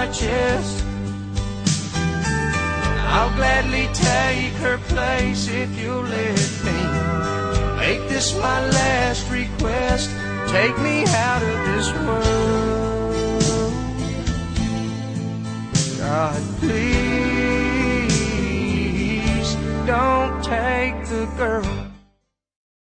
chest. I'll gladly take her place if you'll let me make this my last request. Take me out of this world, God, please.